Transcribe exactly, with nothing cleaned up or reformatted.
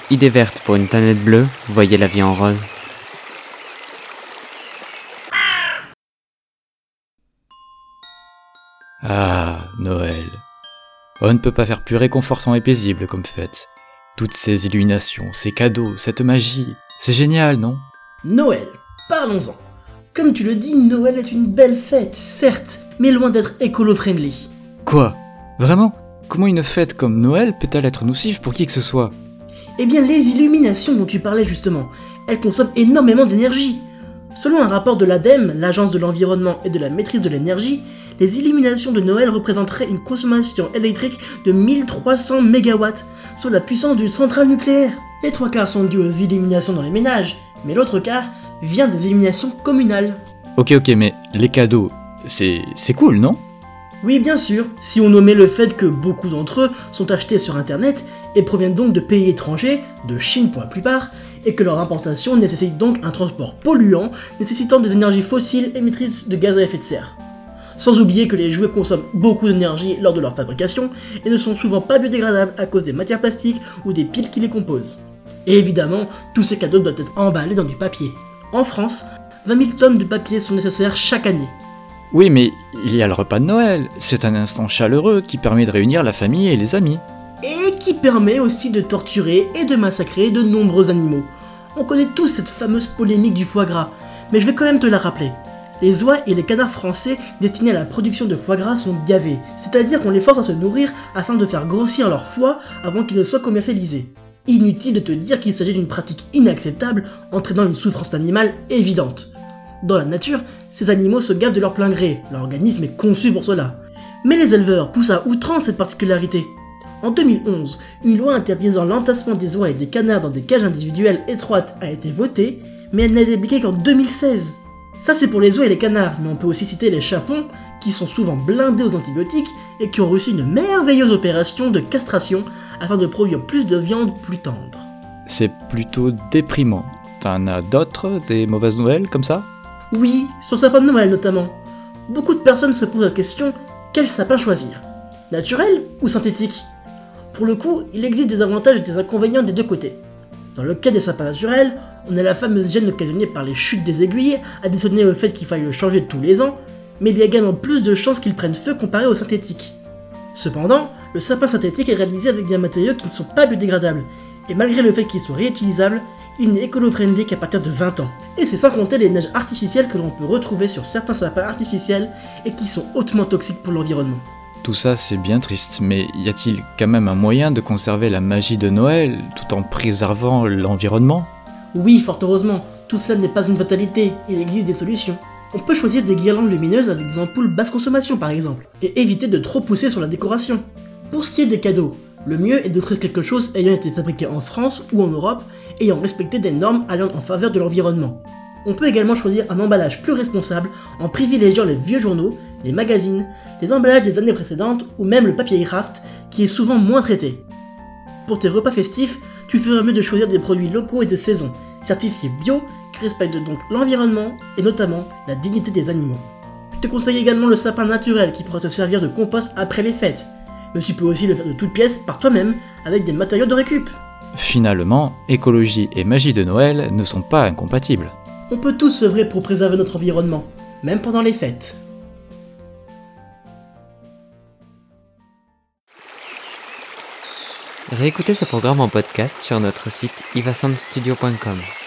Idée verte pour une planète bleue, voyez la vie en rose. Ah, Noël. On ne peut pas faire plus réconfortant et paisible comme fête. Toutes ces illuminations, ces cadeaux, cette magie, c'est génial, non ? Noël, parlons-en. Comme tu le dis, Noël est une belle fête, certes, mais loin d'être écolo-friendly. Quoi ? Vraiment ? Comment une fête comme Noël peut-elle être nocive pour qui que ce soit ? Eh bien, les illuminations dont tu parlais justement, elles consomment énormément d'énergie. Selon un rapport de l'ADEME, l'Agence de l'environnement et de la maîtrise de l'énergie, les illuminations de Noël représenteraient une consommation électrique de mille trois cents mégawatts, soit la puissance d'une centrale nucléaire. Les trois quarts sont dus aux illuminations dans les ménages, mais l'autre quart vient des illuminations communales. Ok, ok, mais les cadeaux, c'est, c'est cool, non ? Oui, bien sûr, si on nommait le fait que beaucoup d'entre eux sont achetés sur internet et proviennent donc de pays étrangers, de Chine pour la plupart, et que leur importation nécessite donc un transport polluant, nécessitant des énergies fossiles émettrices de gaz à effet de serre. Sans oublier que les jouets consomment beaucoup d'énergie lors de leur fabrication et ne sont souvent pas biodégradables à cause des matières plastiques ou des piles qui les composent. Et évidemment, tous ces cadeaux doivent être emballés dans du papier. En France, vingt mille tonnes de papier sont nécessaires chaque année. Oui, mais il y a le repas de Noël, c'est un instant chaleureux qui permet de réunir la famille et les amis. Et qui permet aussi de torturer et de massacrer de nombreux animaux. On connaît tous cette fameuse polémique du foie gras, mais je vais quand même te la rappeler. Les oies et les canards français destinés à la production de foie gras sont gavés, c'est-à-dire qu'on les force à se nourrir afin de faire grossir leur foie avant qu'il ne soit commercialisé. Inutile de te dire qu'il s'agit d'une pratique inacceptable, entraînant une souffrance animale évidente. Dans la nature, ces animaux se gavent de leur plein gré, leur organisme est conçu pour cela. Mais les éleveurs poussent à outrance cette particularité. En deux mille onze, une loi interdisant l'entassement des oies et des canards dans des cages individuelles étroites a été votée, mais elle n'a été appliquée qu'en deux mille seize. Ça c'est pour les oies et les canards, mais on peut aussi citer les chapons, qui sont souvent blindés aux antibiotiques et qui ont reçu une merveilleuse opération de castration afin de produire plus de viande plus tendre. C'est plutôt déprimant. T'en as d'autres, des mauvaises nouvelles comme ça ? Oui, sur le sapin de Noël notamment. Beaucoup de personnes se posent la question, quel sapin choisir ? Naturel ou synthétique ? Pour le coup, il existe des avantages et des inconvénients des deux côtés. Dans le cas des sapins naturels, on a la fameuse gêne occasionnée par les chutes des aiguilles, additionnée au fait qu'il faille le changer tous les ans, mais il y a également plus de chances qu'ils prennent feu comparé au synthétique. Cependant, le sapin synthétique est réalisé avec des matériaux qui ne sont pas biodégradables, et malgré le fait qu'il soit réutilisable, il n'est écolo-friendly qu'à partir de vingt ans. Et c'est sans compter les neiges artificielles que l'on peut retrouver sur certains sapins artificiels et qui sont hautement toxiques pour l'environnement. Tout ça c'est bien triste, mais y a-t-il quand même un moyen de conserver la magie de Noël tout en préservant l'environnement ? Oui, fort heureusement, tout cela n'est pas une fatalité, il existe des solutions. On peut choisir des guirlandes lumineuses avec des ampoules basse consommation par exemple, et éviter de trop pousser sur la décoration. Pour ce qui est des cadeaux, le mieux est d'offrir quelque chose ayant été fabriqué en France ou en Europe, ayant respecté des normes allant en faveur de l'environnement. On peut également choisir un emballage plus responsable en privilégiant les vieux journaux, les magazines, les emballages des années précédentes ou même le papier craft qui est souvent moins traité. Pour tes repas festifs, tu ferais mieux de choisir des produits locaux et de saison, certifiés bio, qui respectent donc l'environnement et notamment la dignité des animaux. Je te conseille également le sapin naturel qui pourra te servir de compost après les fêtes, mais tu peux aussi le faire de toutes pièces par toi-même avec des matériaux de récup. Finalement, écologie et magie de Noël ne sont pas incompatibles. On peut tous œuvrer pour préserver notre environnement, même pendant les fêtes. Réécoutez ce programme en podcast sur notre site iva sound studio point com.